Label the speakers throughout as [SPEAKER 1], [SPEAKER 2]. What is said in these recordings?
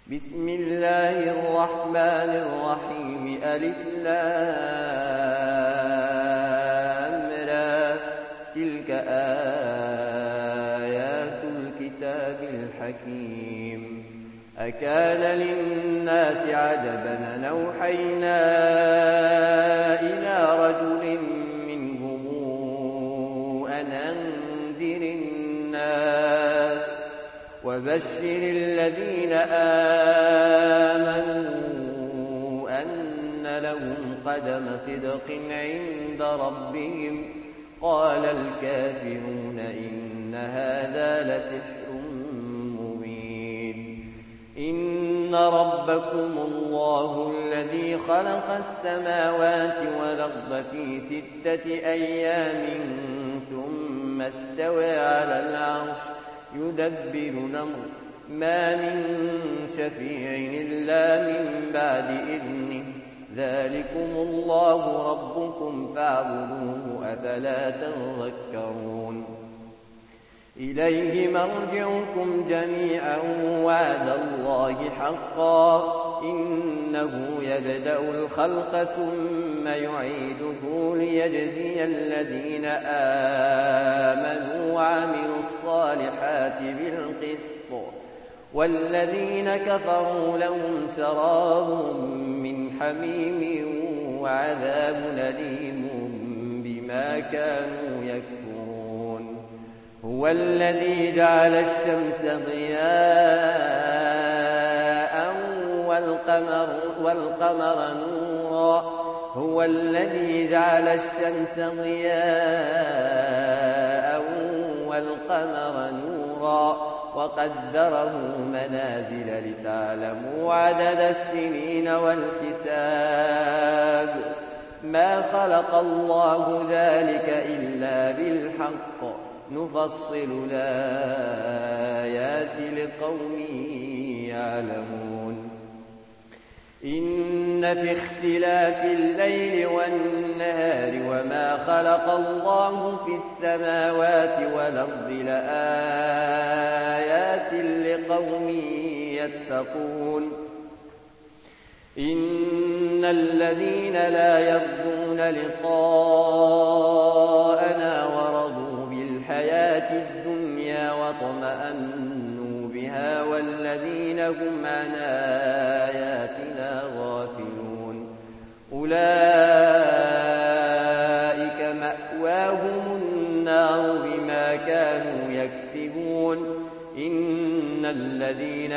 [SPEAKER 1] بسم الله الرحمن الرحيم. ألف لام را. تلك آيات الكتاب الحكيم. أكان للناس عجبا أن أوحينا إلى رجل منهم أن أنذر الناس وبشر الذين آمنوا أن لهم قدم صدق عند ربهم. قال الكافرون إن هذا لسحر مبين. إن ربكم الله الذي خلق السماوات والأرض في 6 أيام ثم استوى على العرش يدبر الأمر ما من شفيع إلا من بعد إذنه. ذلكم الله ربكم فاعبدوه أفلا تذكرون. إليه مرجعكم جميعا وعد الله حقا. إنه يبدأ الخلق ثم يعيده ليجزي الذين آمنوا وعملوا الصالحات بالقسط والذين كفروا لهم شراب من حميم وعذاب أليم بما كانوا يكفرون. هو الذي جعل الشمس ضياء والقمر نورا. هو الذي جعل الشمس ضياء والقمر نورا وقدره منازل لتعلموا عدد السنين والحساب. ما خلق الله ذلك إلا بالحق نفصل الآيات لقوم يعلمون. إن في اختلاف الليل والنهار وما خلق الله في السماوات والأرض لآيات لقوم يتقون. إن الذين لا يرجون لقاءنا ورضوا بالحياة الدنيا واطمأنوا بها والذين هم عن آياتنا غافلون أولئك مأواهم النار بما كانوا يكسبون. إن الذين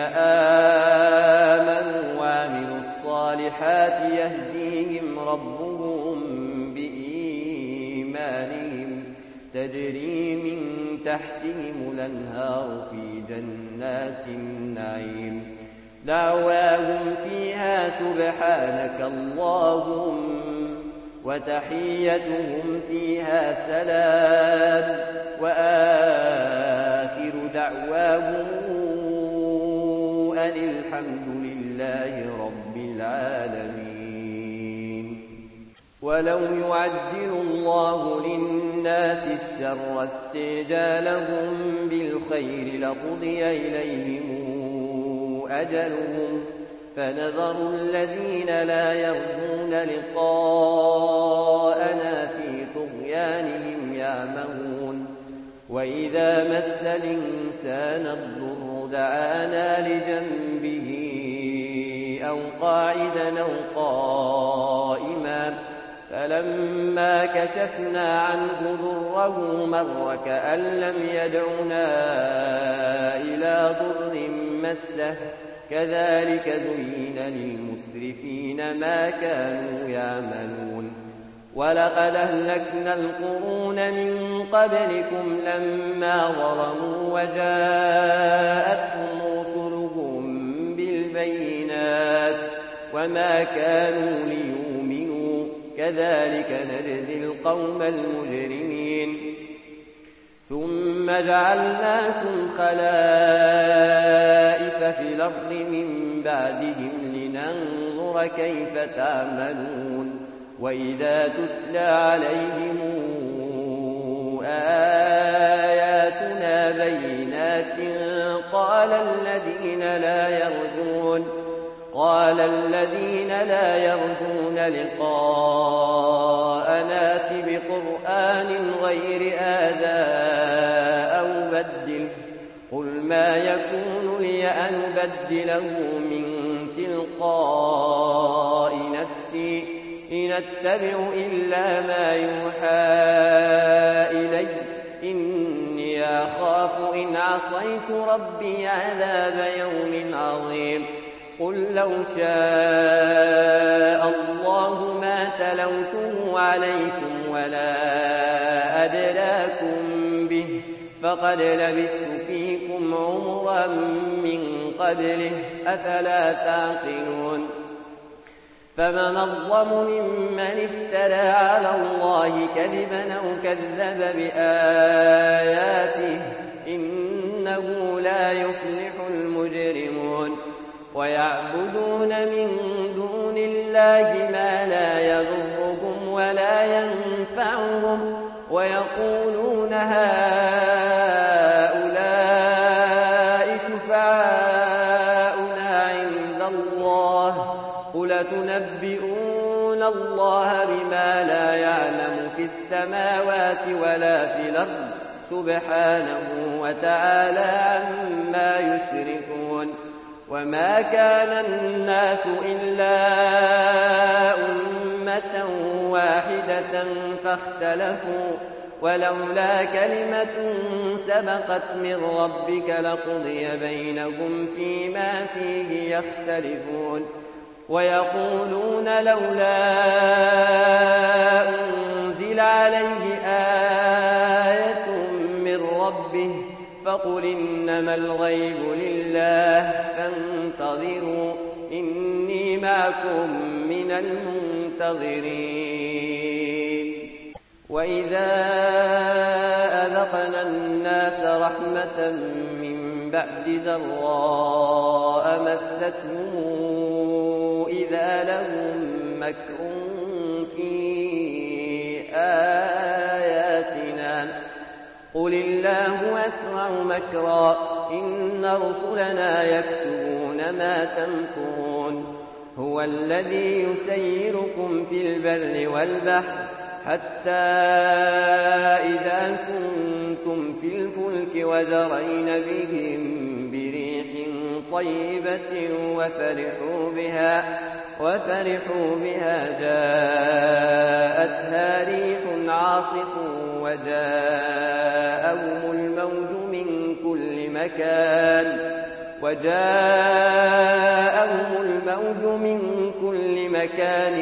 [SPEAKER 1] آمنوا وعملوا الصالحات يهديهم ربهم بإيمانهم تجري من تحتهم الأنهار في جنات النعيم. دعواهم فيها سبحانك اللهم وتحيتهم فيها سلام وآخر دعواهم أن الحمد لله رب العالمين. ولو يعجل الله للناس الشر استعجالهم بالخير لقضي إليهم أجلهم فنذر الذين لا يرجون لقاءنا في طغيانهم يعمهون. وإذا مس الإنسان الضر دعانا لجنبه أو قاعدا أو قائما فلما كشفنا عنه ضره مر كأن لم يدعنا إلى ضر مسه. كذلك زين للمسرفين ما كانوا يعملون. ولقد أهلكنا القرون من قبلكم لما ظلموا وجاءتهم رسلهم بالبينات وما كانوا ليؤمنوا. كذلك نجزي القوم المجرمين. ثم جعلناكم خلائف في الأرض من بعدهم لننظر كيف تعملون. وإذا تتلى عليهم آياتنا بينات قالوا قال الذين لا يرجون لقاءنا ائت بقرآن غير هذا أو بدله قل ما يكون لي أن أبدله من تلقاء نفسي إن أتبع إلا ما يوحى إلي إني أخاف إن عصيت ربي عذاب يوم عظيم قل لو شاء الله ما تلوته عليكم ولا أدراكم به فقد لبثت فيكم عمرا من قبله أفلا تعقلون فمن أظلم ممن افترى على الله كذبا أو كذب بآياته إنه لا يفلح المجرمون ويعبدون من دون الله ما لا يضرهم ولا ينفعهم ويقولون هؤلاء شفعاؤنا عند الله قل تنبئون الله بما لا يعلم في السماوات ولا في الأرض سبحانه وتعالى عما يشركون وما كان الناس إلا أمة واحدة فاختلفوا ولولا كلمة سبقت من ربك لقضي بينهم فيما فيه يختلفون ويقولون لولا أنزل عليه آية من ربه فقل إنما الغيب لله فانتظروا إني معكم من المنتظرين وإذا أذقنا الناس رحمة من بعد ضراء مستهم إذا لهم مكر في آياتنا قل الله أسرع مكرا إن رسلنا يكتبون ما تمكرون هو الذي يسيركم في البر والبحر حتى إذا كنتم في الفلك وجرين بهم بريح طيبة وفرحوا بها جاءتها ريح عاصف وجاءهم الموج من كل مكان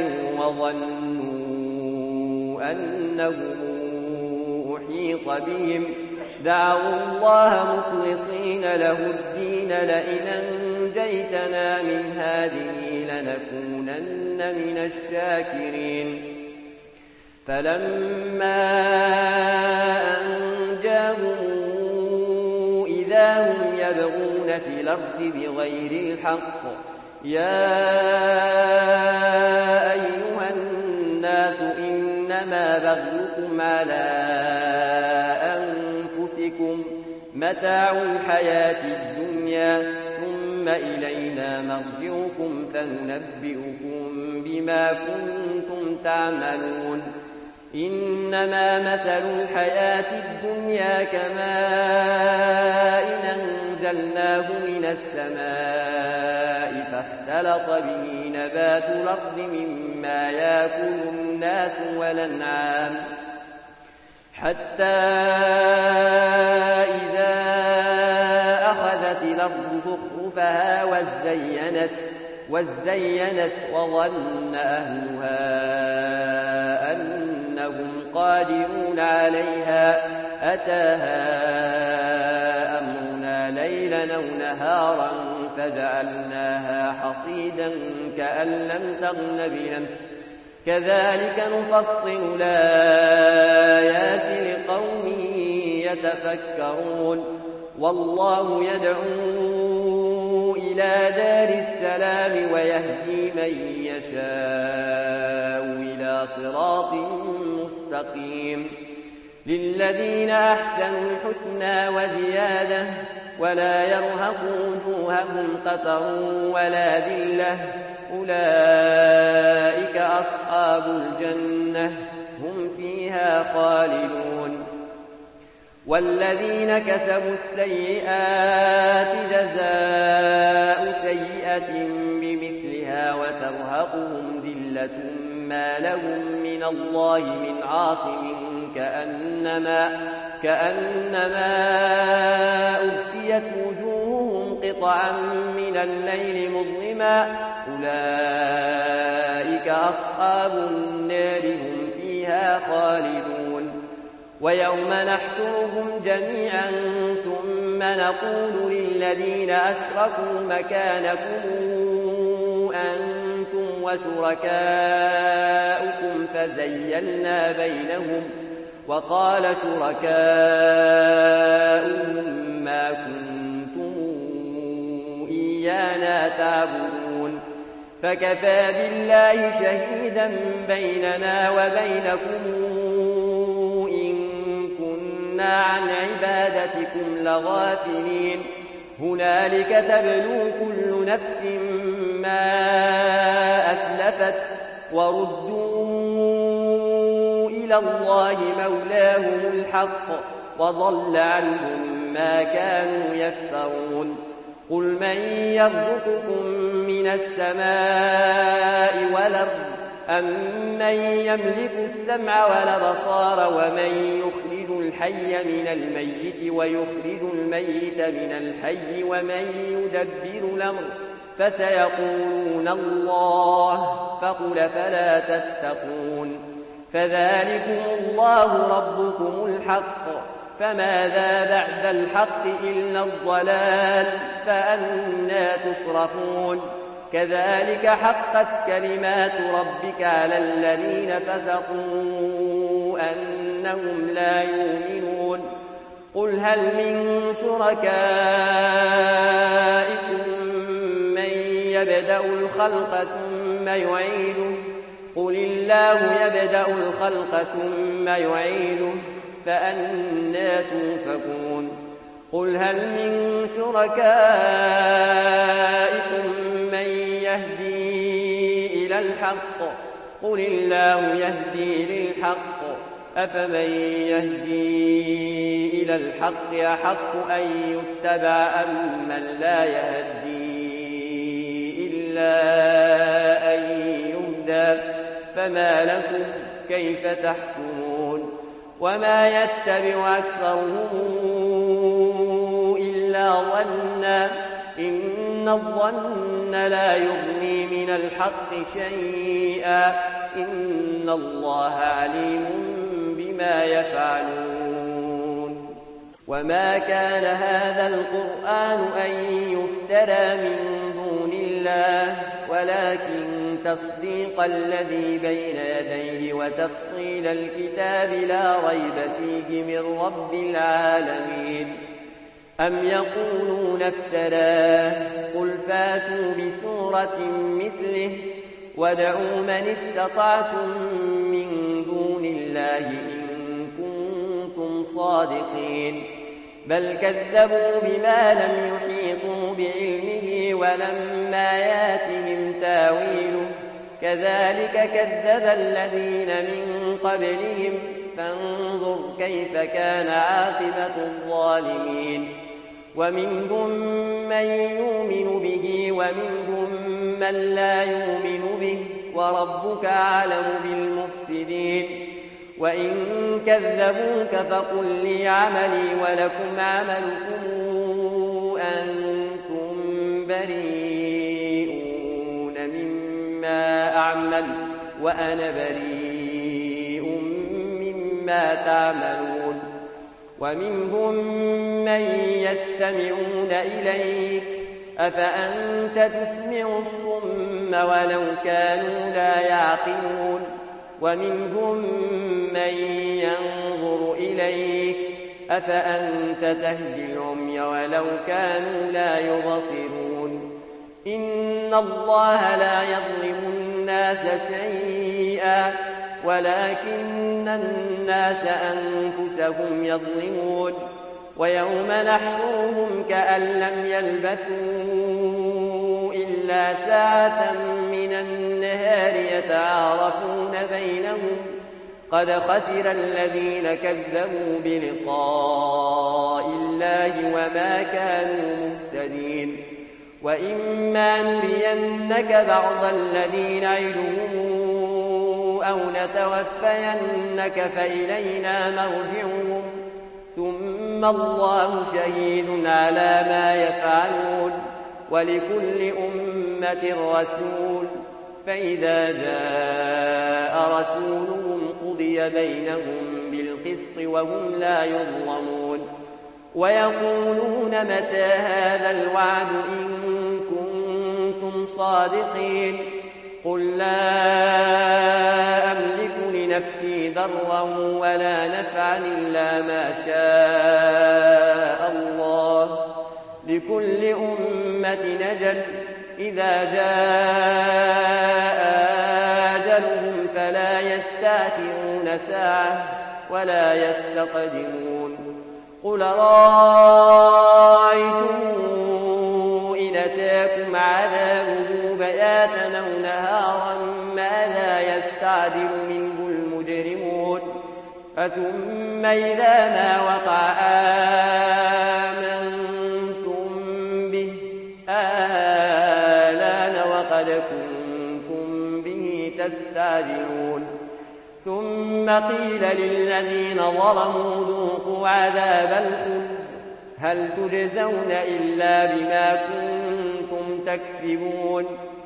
[SPEAKER 1] وظنوا أنهم أحيط بهم دعوا الله مخلصين له الدين لئن أنجيتنا من هذه لنكونن من الشاكرين فلما أنجاهم إذا هم يبغون في الأرض بغير الحق يا أيها الناس إنما بغيكم على أنفسكم متاع الحياة الدنيا ثم إلينا مرجعكم فننبئكم بما كنتم تعملون إنما مثل الحياة الدنيا كماء أنزلناه من السماء فاختلط به نبات الأرض مما يأكل الناس والأنعام حتى إذا أخذت الأرض زخرفها وزينت وظن أهلها أنهم قادرون عليها أتاها أمرنا ليلا أو نهارا فجعلناها حصيدا كأن لم تغن بأمس كذلك نفصل الآيات لقوم يتفكرون والله يدعو إلى دار السلام ويهدي من يشاء إلى صراط مستقيم للذين أحسنوا الحسنى وزيادة ولا يرهق وجوههم قتر ولا ذلة أولئك أصحاب الجنة هم فيها خالدون والذين كسبوا السيئات جزاء سيئة بمثلها وترهقهم ذلة ما لهم من الله من عاصم كأنما أغشيت وجوههم قطعا من الليل مظلما أولئك أصحاب النار هم فيها خالدون ويوم نحشرهم جميعا ثم نقول للذين أشركوا مكانكم أنتم وشركاؤكم فزيلنا بينهم وقال شركاؤهم ما كنتم إيانا تعبدون فكفى بالله شهيدا بيننا وبينكم إن كنا عن عبادتكم لغافلين هنالك تبلو كل نفس ما أسلفت وردوا إلى الله مولاهم الحق وضل عنهم ما كانوا يفترون قل من يرزقكم من السماء والأرض أمن يملك السمع والأبصار ومن يخرج الحي من الميت ويخرج الميت من الحي ومن يدبر الأمر فسيقولون الله فقل فلا تتقون فذلكم الله ربكم الحق فماذا بعد الحق إلا الضلال فأنى تصرفون كذلك حقت كلمات ربك على الذين فسقوا أنهم لا يؤمنون قل هل من شركائكم من يبدأ الخلق ثم يعيده قل الله يبدأ الخلق ثم يعيده فأنى توفكون قل هل من شركائكم من يهدي إلى الحق قل الله يهدي للحق أفمن يهدي إلى الحق أحق أن يتبع أم من لا يهدي إلا أن يهدى فما لكم كيف تحكمون وما يتبع أكثرهم إلا ظنا إن الظن لا يغني من الحق شيئا إن الله عليم بما يفعلون وما كان هذا القرآن أن يفترى من دون الله ولكن تصديق الذي بين يديه وتفصيل الكتاب لا ريب فيه من رب العالمين أم يقولون افتراه قل فاتوا بسورة مثله وادعوا من استطعتم من دون الله إن كنتم صادقين بل كذبوا بما لم يحيطوا بعلمه ولما ياتهم تاويله كذلك كذب الذين من قبلهم فانظر كيف كان عاقبة الظالمين ومنهم من يؤمن به ومنهم من لا يؤمن به وربك أعلم بالمفسدين وإن كذبوك فقل لي عملي ولكم عملكم أنتم بريئون مما أعمل وأنا بريء مما تعملون ومنهم من يستمعون إليك أفأنت تسمع الصم ولو كانوا لا يعقلون ومنهم من ينظر إليك أفأنت تهدي العمي ولو كانوا لا يبصرون إن الله لا يظلم الناس شيئا ولكن الناس أنفسهم يظلمون ويوم نحشرهم كأن لم يلبثوا إلا ساعة من النهار يتعارفون بينهم قد خسر الذين كذبوا بلقاء الله وما كانوا مهتدين وإما نرينك بعض الذين نعدهم أو نتوفينك فإلينا مرجعهم ثم الله شهيد على ما يفعلون ولكل أمة رسول فإذا جاء رسولهم قضي بينهم بالقسط وهم لا يظلمون ويقولون متى هذا الوعد إن كنتم صادقين قل لا أملك لنفسي ضرا ولا نفعا إلا ما شاء الله لكل أمة نجل إذا جاء أجلهم فلا يستأخرون ساعة ولا يستقدمون قل رأيتم إن أتاكم عذابه بياتا أو نهارا ماذا يستعجل منه المجرمون ثم إذا ما وقع آمنتم به آلان وقد كنتم به تستعجلون ثم قيل للذين ظلموا ذوقوا عذاب الخلد هل تجزون إلا بما كنتم تكسبون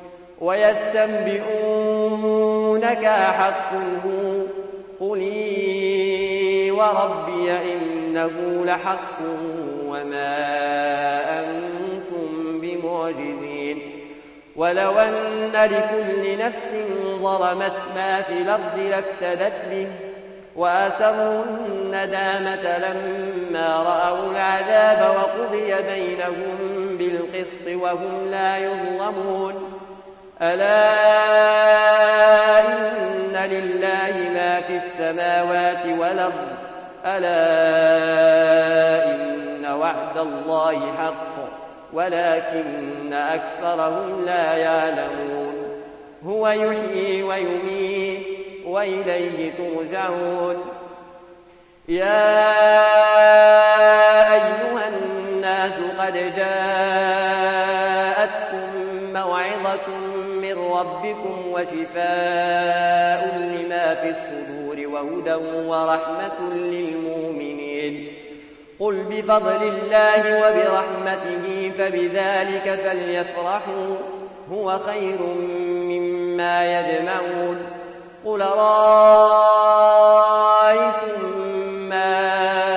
[SPEAKER 1] ويستنبئونك أحق هو قل إي وربي إنه لحق وما أنتم بمعجزين ولو أن لكل نفس ظلمت ما في الأرض لافتدت به وأسروا الندامة لما رأوا العذاب وقضي بينهم بالقسط وهم لا يظلمون ألا إن لله ما في السماوات والأرض ألا إن وعد الله حق ولكن أكثرهم لا يعلمون هو يحيي ويميت وإليه ترجعون يا أيها الناس قد جاءتكم موعظة من ربكم وشفاء لما في الصدور وهدى ورحمة للمؤمنين قل بفضل الله وبرحمته فبذلك فليفرحوا هو خير مما يجمعون قل رأيتم ما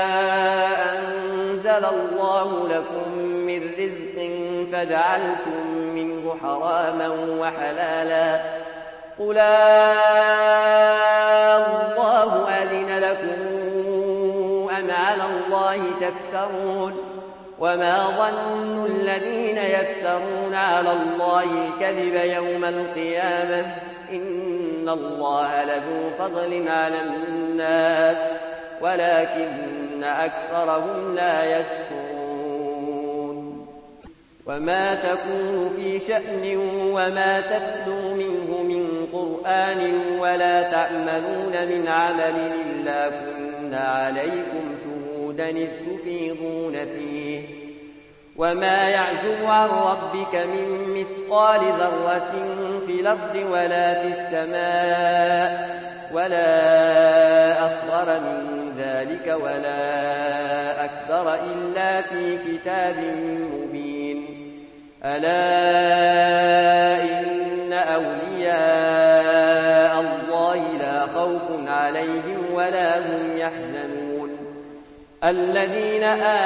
[SPEAKER 1] أنزل الله لكم من رزق فجعلتم منه حراما وحلالا قل الله أذن لكم أم على الله تفترون وما ظن الذين يفترون على الله الكذب يوم القيامة إن الله لذو فضل على الناس ولكن أكثرهم لا يشكرون وما تكون في شأن وما تتلو منه من قرآن ولا تعملون من عمل إلا كنا عليكم شهودا إذ تفيضون فيه وما يعزب عن ربك من مثقال ذرة في الأرض ولا في السماء ولا أصغر من ذلك ولا أكبر إلا في كتاب مبين ألا إن أولياء الله لا خوف عليهم ولا هم يحزنون الذين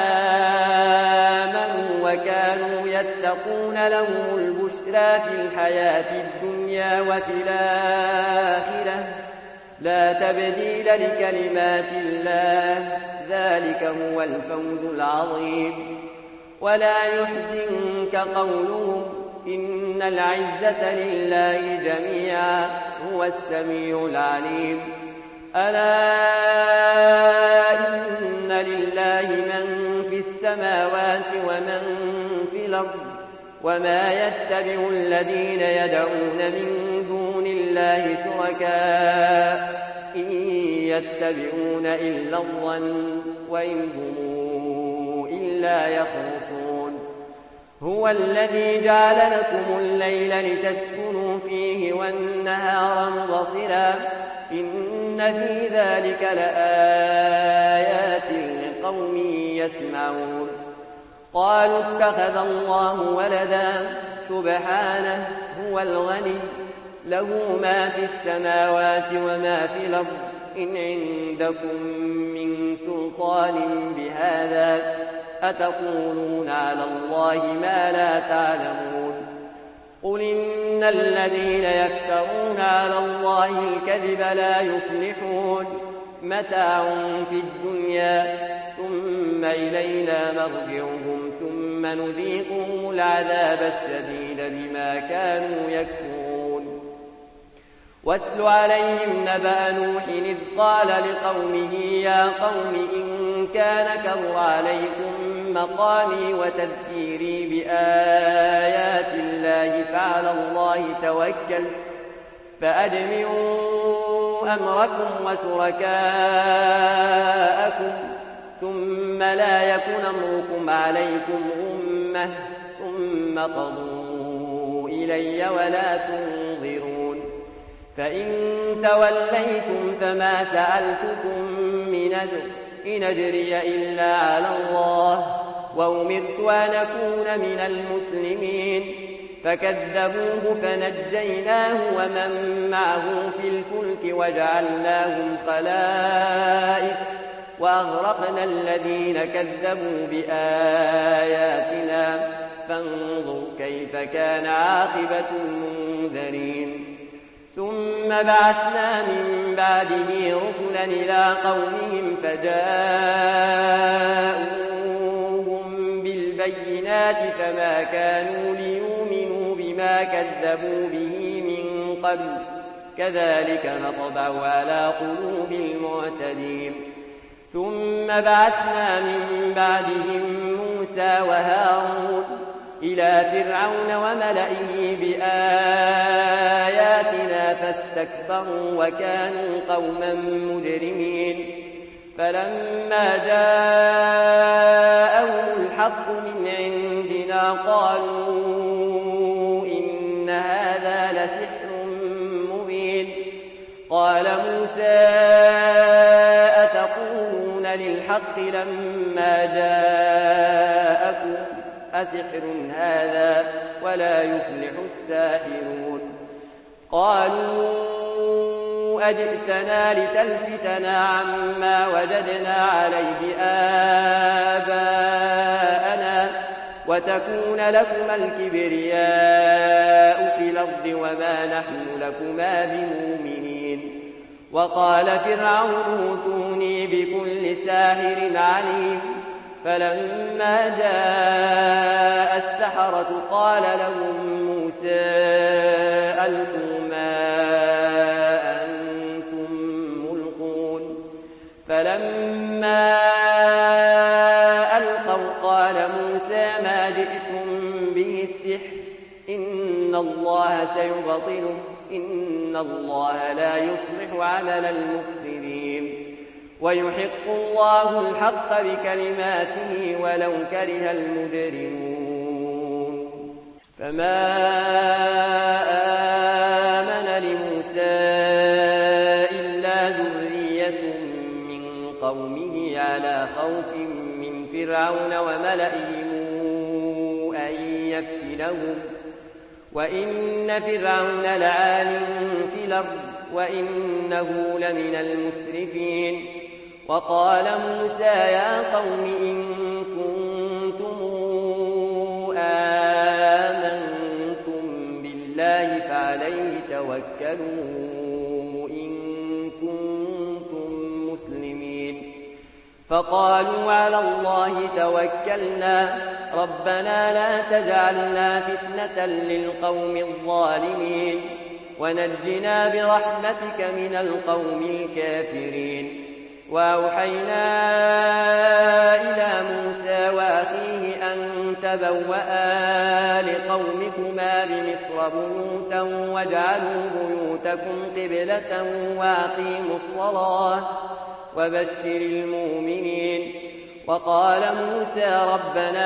[SPEAKER 1] آمنوا وكانوا يتقون لهم البشرى في الحياة الدنيا وفي الآخرة لا تبديل لكلمات الله ذلك هو الفوز العظيم ولا يحزنك قولهم إن العزة لله جميعا هو السميع العليم ألا إن لله من السماوات ومن في الأرض وما يتبع الذين يدعون من دون الله شركاء إن يتبعون إلا الظن وإن هم إلا يخرصون هو الذي جعل لكم الليل لتسكنوا فيه والنهار مبصرا إن في ذلك لآيات لقوم يسمعون قالوا اتخذ الله ولدا سبحانه هو الغني له ما في السماوات وما في الأرض إن عندكم من سلطان بهذا أتقولون على الله ما لا تعلمون قل إن الذين يفترون على الله الكذب لا يفلحون متاع في الدنيا ثم إلينا مرجعهم ثم نذيقهم العذاب الشديد بما كانوا يكفرون واتل عليهم نبأ نوح إذ قال لقومه يا قوم إن كان كبر عليكم مقامي وتذكيري بآيات الله فعلى الله توكلت فأجمعوا أمركم وشركاءكم ثم لا يكن أمركم عليكم غمة ثم قضوا إلي ولا تنظرون فإن توليتم فما سألتكم من أجر إن أجري إلا على الله وأمرت أن أكون من المسلمين فكذبوه فنجيناه ومن معه في الفلك وجعلناهم خلائف وأغرقنا الذين كذبوا بآياتنا فانظر كيف كان عاقبة المنذرين ثم بعثنا من بعده رسلا إلى قومهم فجاءوهم بالبينات فما كانوا ليؤمنوا بما كذبوا به من قبل كذلك نطبع على قلوب المعتدين ثم بعثنا من بعدهم موسى وهارون إلى فرعون وملئه بآياتنا فاستكبروا وكانوا قوما مجرمين فلما جاءهم الحق من عندنا قالوا إن هذا لسحر مبين قال موسى أتقولون للحق لما جاءكم أسحر هذا ولا يفلح الساحرون قالوا أجئتنا لتلفتنا عما وجدنا عليه آباءنا وتكون لكما الكبرياء في الأرض وما نحن لكما بمؤمنين وقال فرعون ائتوني بكل ساحر عليم فلما جاء السحرة قال لهم موسى ألقوا ما أنتم ملقون فلما ألقوا قال موسى ما جئتم به السحر إن الله سيبطله إن الله لا يصلح عمل المفسدين ويحق الله الحق بكلماته ولو كره المجرمون فما آمن لموسى إلا ذرية من قومه على خوف من فرعون وملئهم أن يفتنهم وإن فرعون لعال في الأرض وإنه لمن المسرفين وقال موسى يا قوم إن كنتم آمنتم بالله فعليه توكلوا إن كنتم مسلمين فقالوا على الله توكلنا ربنا لا تجعلنا فتنة للقوم الظالمين ونجنا برحمتك من القوم الكافرين وأوحينا إلى موسى وأخيه أن تبوأ لقومكما بمصر بيوتا واجعلوا بيوتكم قبلة وأقيموا الصلاة وبشر المؤمنين. وقال موسى ربنا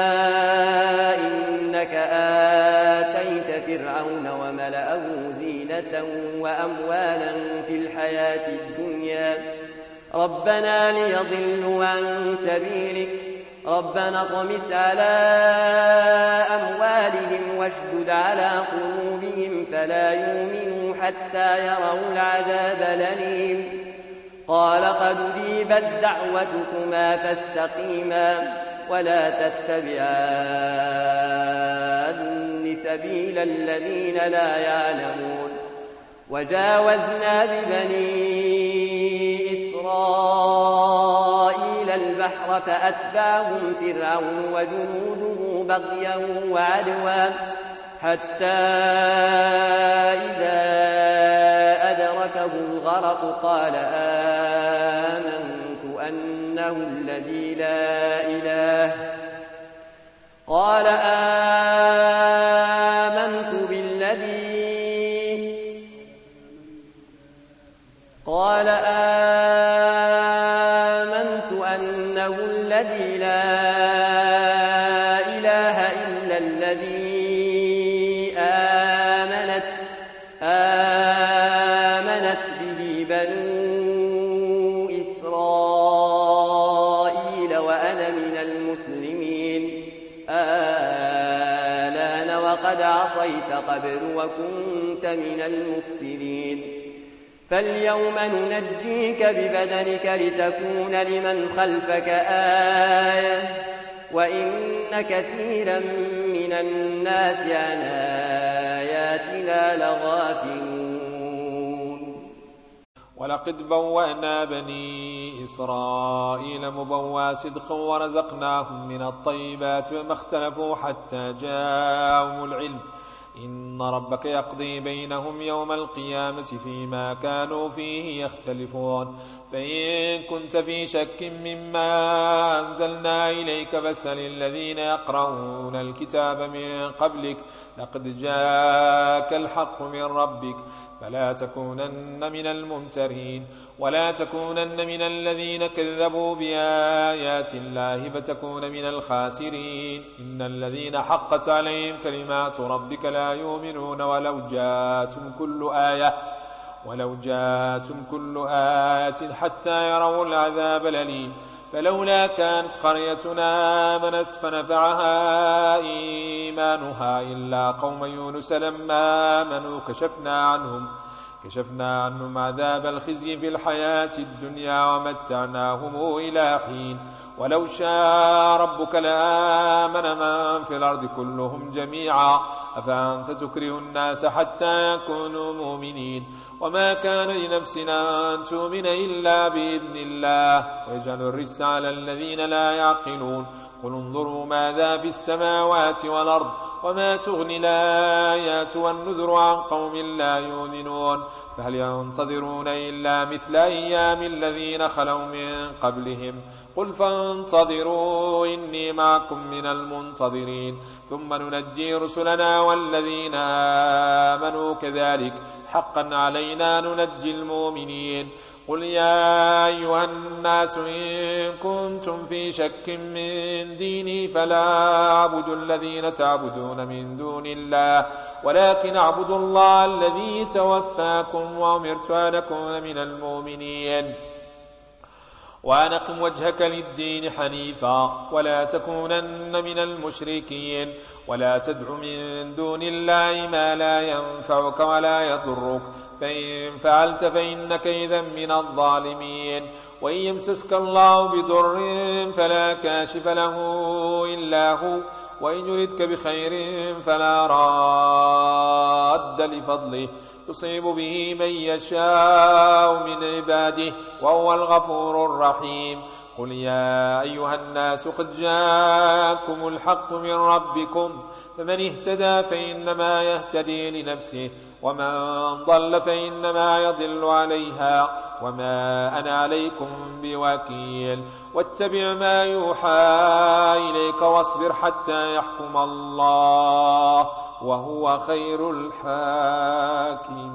[SPEAKER 1] إنك آتيت فرعون وملأه زينة وأموالا في الحياة الدنيا ربنا ليضلوا عن سبيلك ربنا اطمس على أموالهم واشدد على قلوبهم فلا يؤمنوا حتى يروا العذاب الأليم. قال قد أجيبت دعوتكما فاستقيما ولا تتبعان سبيل الذين لا يعلمون. وجاوزنا ببني إسرائيل البحر فأتبعهم فرعون وجنوده بغيا وعدوا حتى إذا أدركه الغرق قال آمنت أنه الذي لا إله إلا الذي آمنت به بنو إسرائيل وأنا من المسلمين. الآن وقد عصيت قبل وكنت من المفسدين. فاليوم ننجيك ببدنك لتكون لمن خلفك آية وإن كثيرا من الناس عن آياتنا لغافلون.
[SPEAKER 2] ولقد بوأنا بني إسرائيل مبوى صدق ورزقناهم من الطيبات وما اختلفوا حتى جاءهم العلم إن ربك يقضي بينهم يوم القيامة فيما كانوا فيه يختلفون. فإن كنت في شك مما أنزلنا إليك فاسأل الذين يقرؤون الكتاب من قبلك لقد جاءك الحق من ربك فلا تكونن من الممترين ولا تكونن من الذين كذبوا بآيات الله فتكون من الخاسرين. إن الذين حقت عليهم كلمات ربك لا يؤمنون ولو جاءتهم كل آية حتى يروا العذاب الأليم. فلولا كانت قريتنا آمنت فنفعها إيمانها إلا قوم يونس لما آمنوا كشفنا عنهم عذاب الخزي في الحياة الدنيا ومتعناهم إلى حين. ولو شاء ربك لآمن من في الأرض كلهم جميعا أفأنت تكره الناس حتى يكونوا مؤمنين. وما كان لنفس أن تؤمن إلا بإذن الله ويجعل الرجس على الذين لا يعقلون. قل انظروا ماذا في السماوات والأرض وما تغني الآيات والنذر عن قوم لا يؤمنون. فهل ينتظرون إلا مثل أيام الذين خلوا من قبلهم قل فانتظروا إني معكم من المنتظرين ثم ننجي رسلنا والذين آمنوا كذلك حقا علينا ننجي المؤمنين. قل يا أيها الناس إن كنتم في شك من ديني فلا أعبد الذين تعبدون من دون الله ولكن أعبد الله الذي توفاكم وأمرت أن أكون من المؤمنين. وأن أقم وجهك للدين حنيفا ولا تكونن من المشركين ولا تدع من دون الله ما لا ينفعك ولا يضرك فإن فعلت فإنك إذا من الظالمين. وإن يمسسك الله بضر فلا كاشف له إلا هو وإن يردك بخير فلا راد لفضله يصيب به من يشاء من عباده وهو الغفور الرحيم. قل يا أيها الناس قد جاءكم الحق من ربكم فمن اهتدى فإنما يهتدي لنفسه ومن ضل فإنما يضل عليها وما أنا عليكم بوكيل. واتبع ما يوحى إليك واصبر حتى يحكم الله وهو خير الحاكمين.